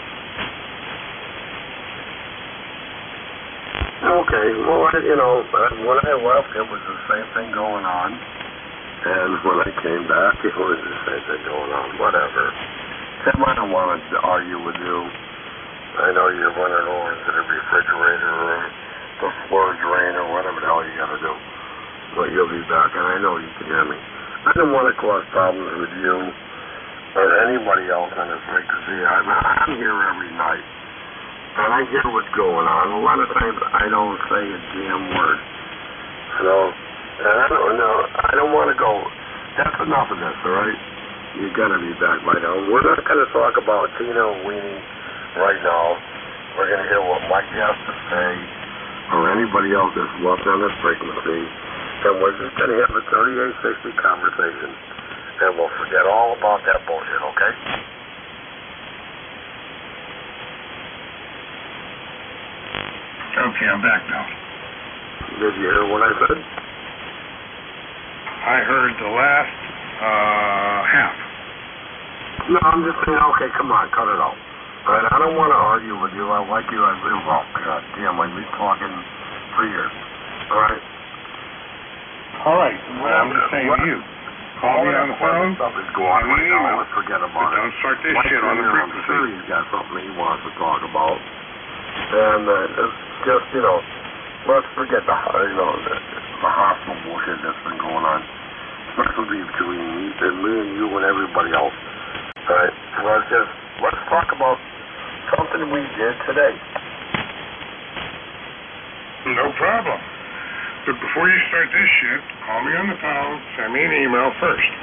Okay, well, you know, when I left, it was the same thing going on, and when I came back, it was the same thing going on, whatever. Tim, I don't want to argue with you. I know you're running over to the refrigerator or the floor drain or whatever the hell you got to do, but you'll be back, and I know you can hear me. I don't want to cause problems with you or anybody else on this frequency. I'm here every night. And I hear what's going on. A lot of times I don't say a damn word. You know? And I don't want to go. That's enough of this, all right? You got to be back by now. We're not going to talk about Tina and Weenie right now. We're going to hear what Mike has to say, or anybody else that's left on this frequency. And we're just going to have a 3860 conversation. and we'll forget all about that bullshit, okay? Okay, I'm back now. Did you hear what I said? I heard the last half. No, I'm just saying, okay, come on, cut it out. All right, I don't want to argue with you. I like you. I really well. God damn, I've been talking for years. All right? All right, well, I'm just saying to you. Call me on the phone. Stuff is going on right now. Let's forget about it. Don't start this shit on the I'm frequency. sure he's got something he wants to talk about. And it's just, let's forget the hostile bullshit that's been going on, especially between me and you and everybody else. All right, let's talk about something we did today. No problem. But before you start this shit, call me on the phone, send me an email first.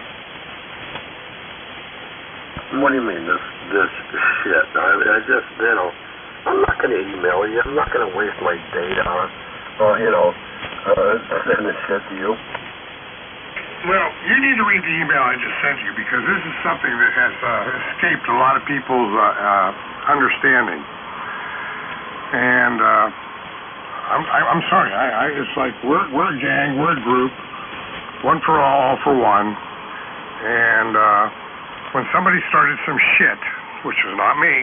What do you mean, this shit? I just, I'm not going to email you. I'm not going to waste my data on, sending shit to you. Well, you need to read the email I just sent you because this is something that has escaped a lot of people's understanding. And I'm sorry. It's like we're a gang, we're a group, one for all for one. And when somebody started some shit, which was not me,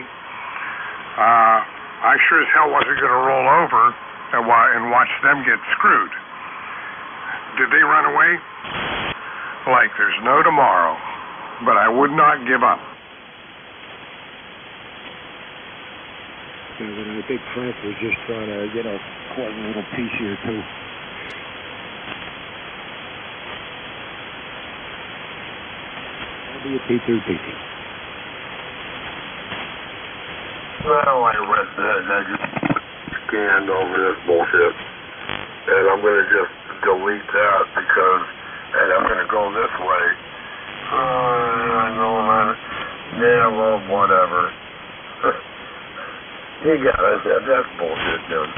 I sure as hell wasn't going to roll over and watch them get screwed. Did they run away? Like there's no tomorrow, but I would not give up. I think Frank was just trying to, cause a little piece here too. I'll be a P2. Well, I read that and I just scanned over this bullshit, and I'm going to just delete that and I'm going to go this way. I know, man. Yeah, well, whatever. You got it. That's bullshit, dude.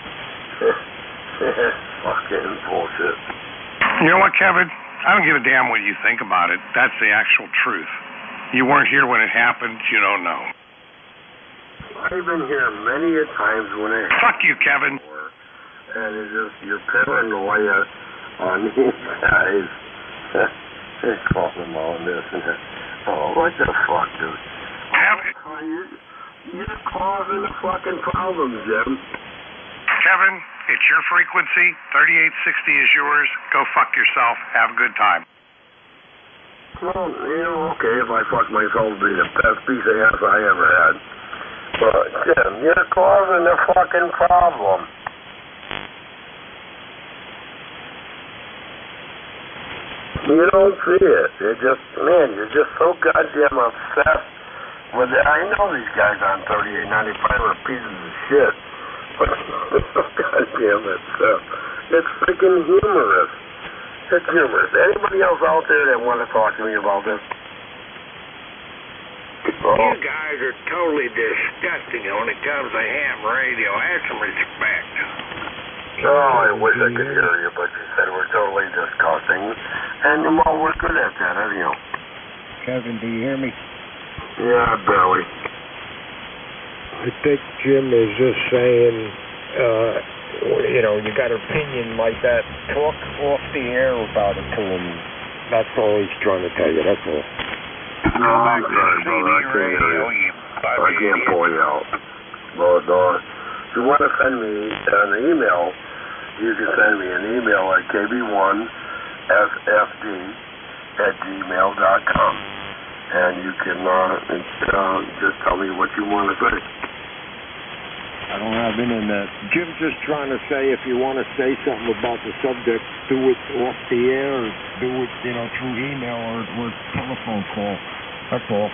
Fucking bullshit. You know what, Kevin? I don't give a damn what you think about it. That's the actual truth. You weren't here when it happened. You don't know. I've been here many a times when it Fuck you, Kevin. And it's just your paranoia on these guys. They call them on this and that. Oh, what the fuck, dude? You're causing the fucking problem, Jim. Kevin, it's your frequency. 3860 is yours. Go fuck yourself. Have a good time. Well, okay, if I fuck myself, it'd be the best piece of ass I ever had. But, Jim, you're causing the fucking problem. You don't see it. You're just so goddamn obsessed with it. I know these guys on 3895 are pieces of shit, but they're so goddamn obsessed. It's freaking humorous. It's humorous. Anybody else out there that want to talk to me about this? You guys are totally disgusting when it comes to ham radio. Have some respect. Oh, I wish I could hear you, but you said we're totally disgusting. And, well, we're good at that, aren't you? Kevin, do you hear me? Yeah, barely. I think Jim is just saying, you got an opinion like that. Talk off the air about it to him. That's all he's trying to tell you, that's all. No, I'm sorry, brother. I can't hear you. I can't pull you out. But if you want to send me an email, you can send me an email at kb1ffd@gmail.com. And you can just tell me what you want to say. I don't have internet. Jim's just trying to say if you want to say something about the subject, do it off the air or do it, through email or telephone call. That's all.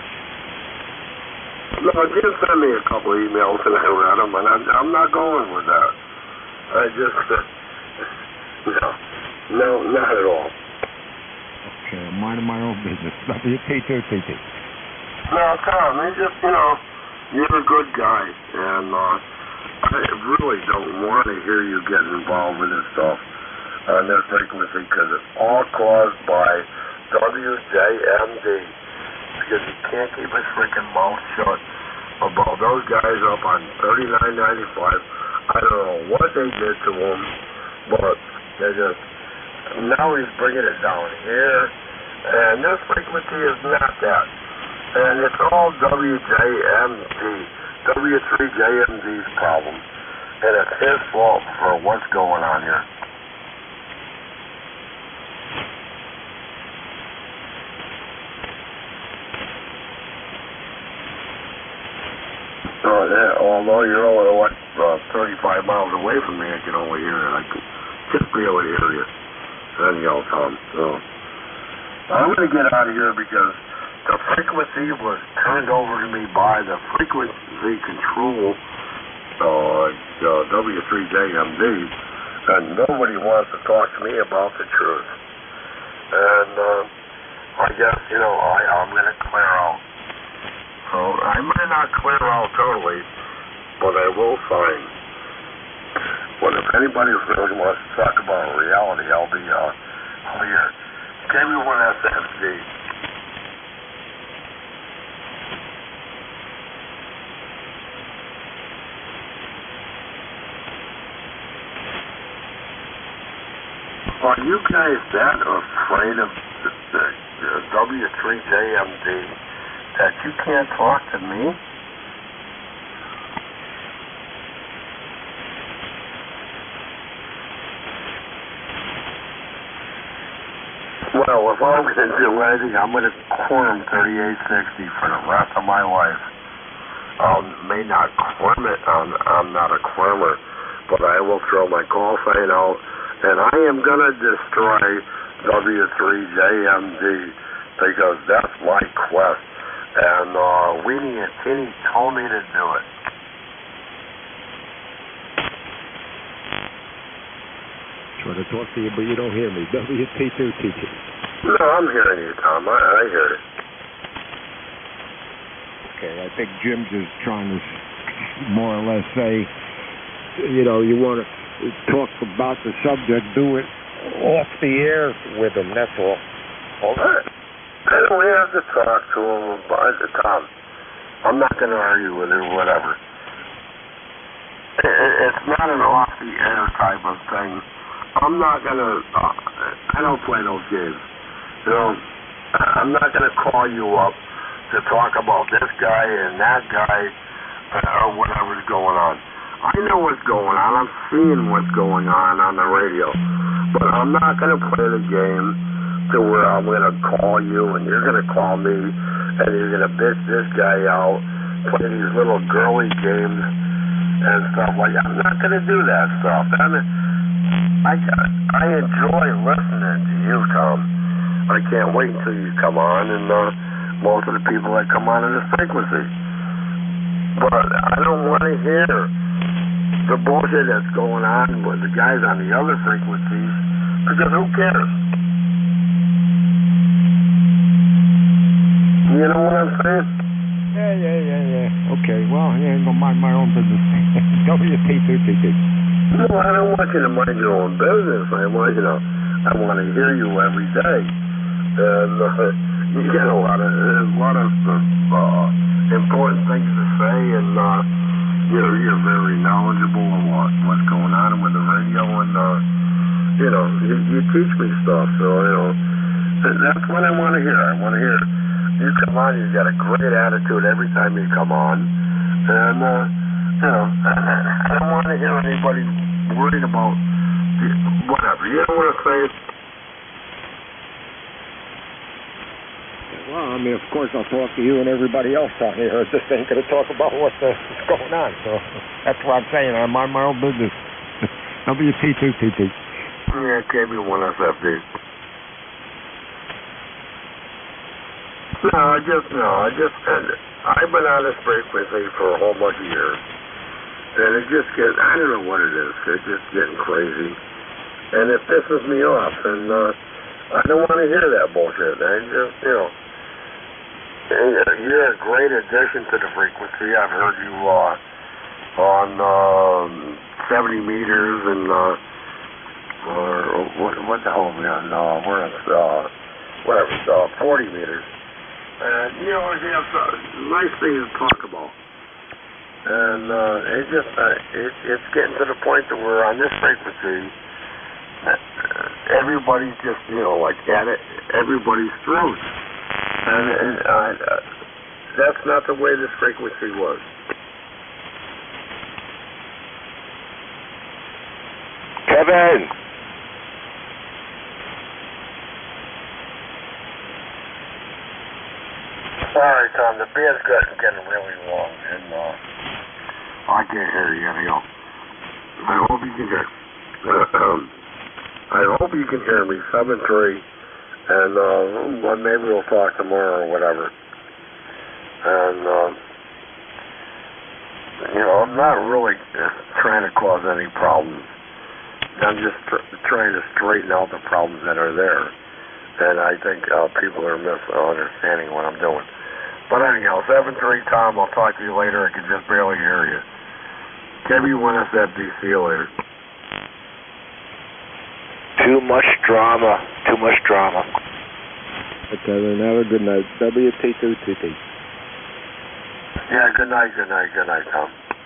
No, just send me a couple emails and I read them, and I'm not going with that. I just, no, not at all. Okay, I'm minding my own business. WP2TT. No, Tom, you're a good guy, and I really don't want to hear you getting involved with this stuff on this frequency because it's all caused by WJMD, because he can't keep his freaking mouth shut about those guys up on 3995. I don't know what they did to him, but they just, now he's bringing it down here, and this frequency is not that. And it's all WJMD, W3JMD's problem, and it's his fault for what's going on here. Although you're only, 35 miles away from me, I can only hear it. I can just barely hear you. Anyhow, Tom. So, I'm going to get out of here because the frequency was turned over to me by the frequency control, W3JMD, and nobody wants to talk to me about the truth. And I guess, I'm going to clear out. So I might not clear out totally, but I will sign. But if anybody really wants to talk about reality, I'll be here. KB1SFD. Are you guys that afraid of the W3JMD that you can't talk to me? Well, if I'm going to do anything, I'm going to quorum 3860 for the rest of my life. I may not quorum it. I'm not a quormer, but I will throw my call sign out, and I am going to destroy W3JMD because that's my quest. And Weenie and Tinny told me to do it. Trying to talk to you, but you don't hear me. WT2TT. No, I'm hearing you, Tom. I hear it. Okay, I think Jim's just trying to more or less say, you want to talk about the subject, do it off the air with him, that's all. All right. I don't have to talk to him about it, Tom. I'm not going to argue with him, whatever. It's not an off-the-air type of thing. I'm not going to, I don't play those games. I'm not going to call you up to talk about this guy and that guy or whatever's going on. I know what's going on. I'm seeing what's going on the radio. But I'm not going to play the game to where I'm going to call you and you're going to call me and you're going to bitch this guy out, play these little girly games and stuff like that. I'm not going to do that stuff. I enjoy listening to you, Tom. I can't wait until you come on and most of the people that come on in this frequency. But I don't want to hear the bullshit that's going on with the guys on the other frequencies because who cares? You know what I'm saying? Yeah. Okay, well, I ain't gonna mind my own business. WT2TT. No, I don't want you to mind your own business. I want to hear you every day. And you get a lot of important things to say, and you're very knowledgeable of what's going on with the radio, and you teach me stuff. So that's what I want to hear. I want to hear you come on. You've got a great attitude every time you come on, and I don't want to hear anybody worried about whatever. You know what I'm saying? Well, I mean, of course I'll talk to you and everybody else out here. I just ain't going to talk about what's going on. So that's what I'm saying. I'm on my own business. WT2TT. Yeah, KB1SFD. I've been on this frequency for a whole bunch of years. And it just gets, I don't know what it is. It's just getting crazy. And it pisses me off. And I don't want to hear that bullshit. I just, you're a great addition to the frequency. I've heard you on 70 meters and what the hell are we on? We're at whatever, 40 meters. And, you know, they have nice things to talk about. And it's getting to the point that we're on this frequency. Everybody's just, you know, like at it, everybody's throats. And that's not the way this frequency was. Kevin! Sorry, Tom, the band's getting really long, and I can't hear you anyhow. I hope you can hear. I hope you can hear me. 7-3, and well, maybe we'll talk tomorrow or whatever. And you know, I'm not really trying to cause any problems. I'm just trying to straighten out the problems that are there, and I think people are misunderstanding what I'm doing. But anyhow, 7-3, Tom, I'll talk to you later. I can just barely hear you. KB1SFD, see you later. Too much drama. Too much drama. Okay, then have a good night. WT2TT. Yeah, good night, Tom.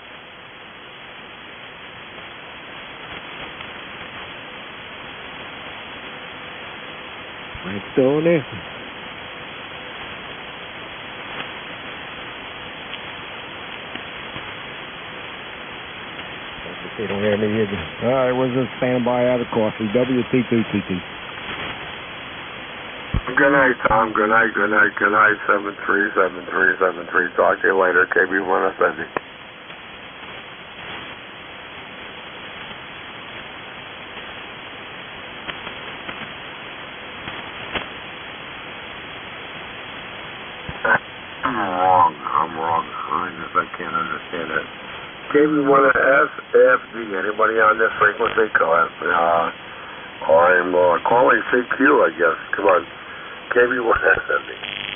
Mike's still in there. They don't hear me either. All right, we're just standing by out of coffee. WT2TT. Good night, Tom. Good night. 7-3. Talk to you later. KB1SFD. I'm wrong. I can't understand it. KB1SFD. Anybody on this frequency? I'm calling CQ, I guess. Come on. KB1SFD.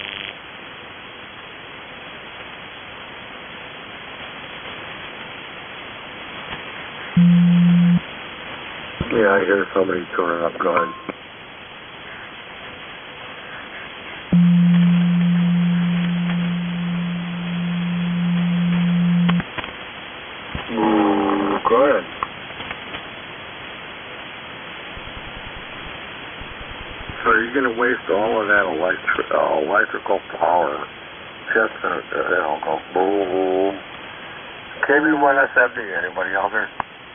Yeah, I hear somebody turning up. Go ahead. Go ahead. So you're going to waste all of that electrical power just to, go boom. KB1SFD, anybody out there?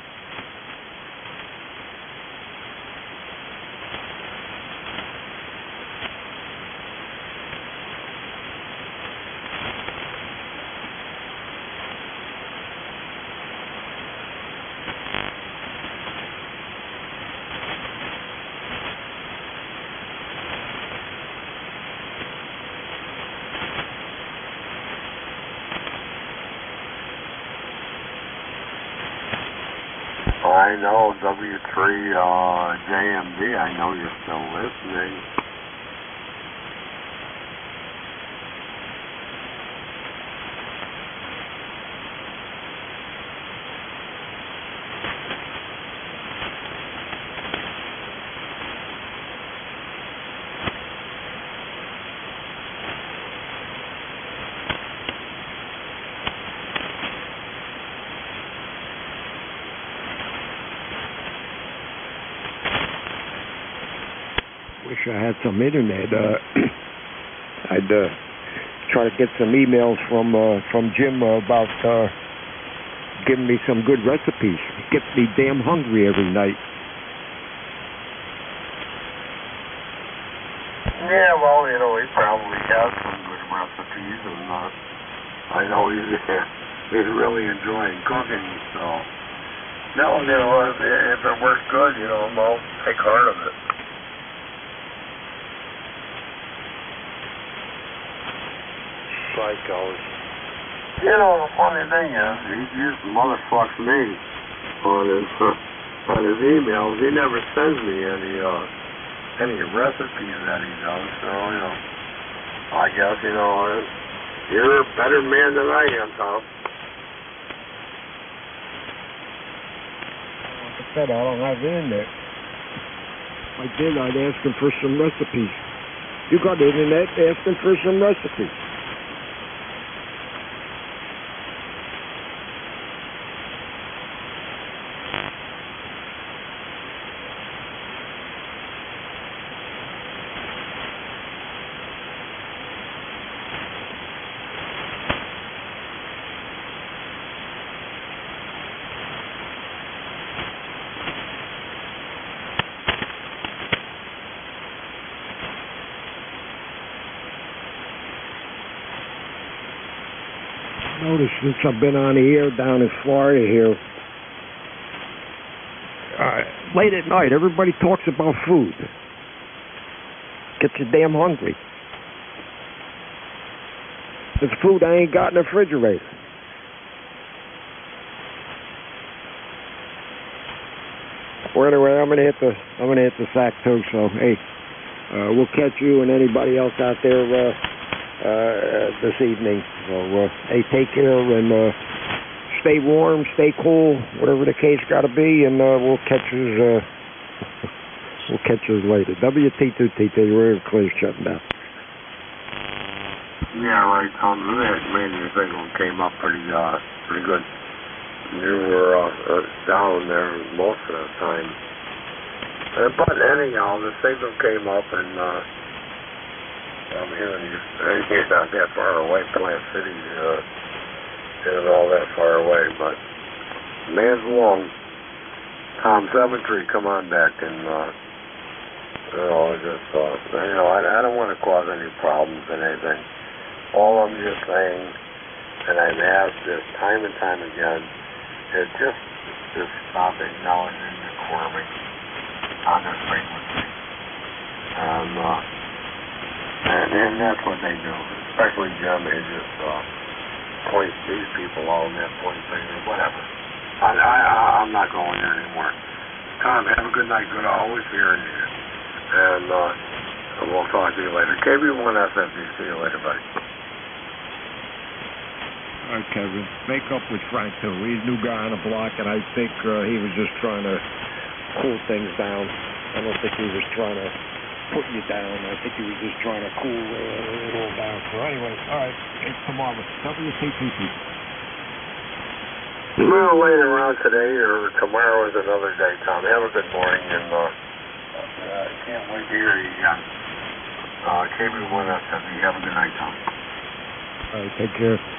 I know, W3JMD, I know you're still listening. Wish I had some internet. I'd try to get some emails from Jim about giving me some good recipes. It gets me damn hungry every night. Yeah, well, he probably has some good recipes, and I know he's really enjoying cooking, so. No, if it works good, I'll take heart of it. Psychos. The funny thing is, he just motherfucks me on his emails. He never sends me any recipes that he does. So I guess you're a better man than I am, Tom. Like I said, I don't have internet. If I did, I'd ask him for some recipes. You got the internet asking for some recipes. Notice since I've been on the air down in Florida here, late at night, everybody talks about food. Gets you damn hungry. There's food I ain't got in the refrigerator. Well, anyway, I'm gonna hit the sack too. So hey, we'll catch you and anybody else out there this evening. So hey, take care and stay warm, stay cool, whatever the case got to be, and we'll catch you later. WT2TT, we're clear shutting down. Yeah, right, Tom. That manual signal came up pretty good. You were down there most of the time. But anyhow, the signal came up, and I'm hearing you. You're not that far away. Plant City isn't all that far away, but man's long. Tom 73, come on back and I don't want to cause any problems and anything. All I'm just saying, and I've asked this time and time again, is just stop acknowledging the quartering on this frequency. And that's what they do. Especially Jim, they just point these people all in that point fingers, whatever. I'm not going there anymore. Tom, have a good night. Good always hearing you. And we'll talk to you later. KB1FFD, see you later, buddy. All right, Kevin. Make up with Frank, too. He's a new guy on the block, and I think he was just trying to cool things down. I don't think he was trying to put you down. I think he was just trying to cool it all down. So anyway, all right, it's tomorrow. WTTT. Well, later on today or tomorrow is another day, Tom. Have a good morning, and I can't wait to hear you again. KB1FFD. Have a good night, Tom. All right, take care.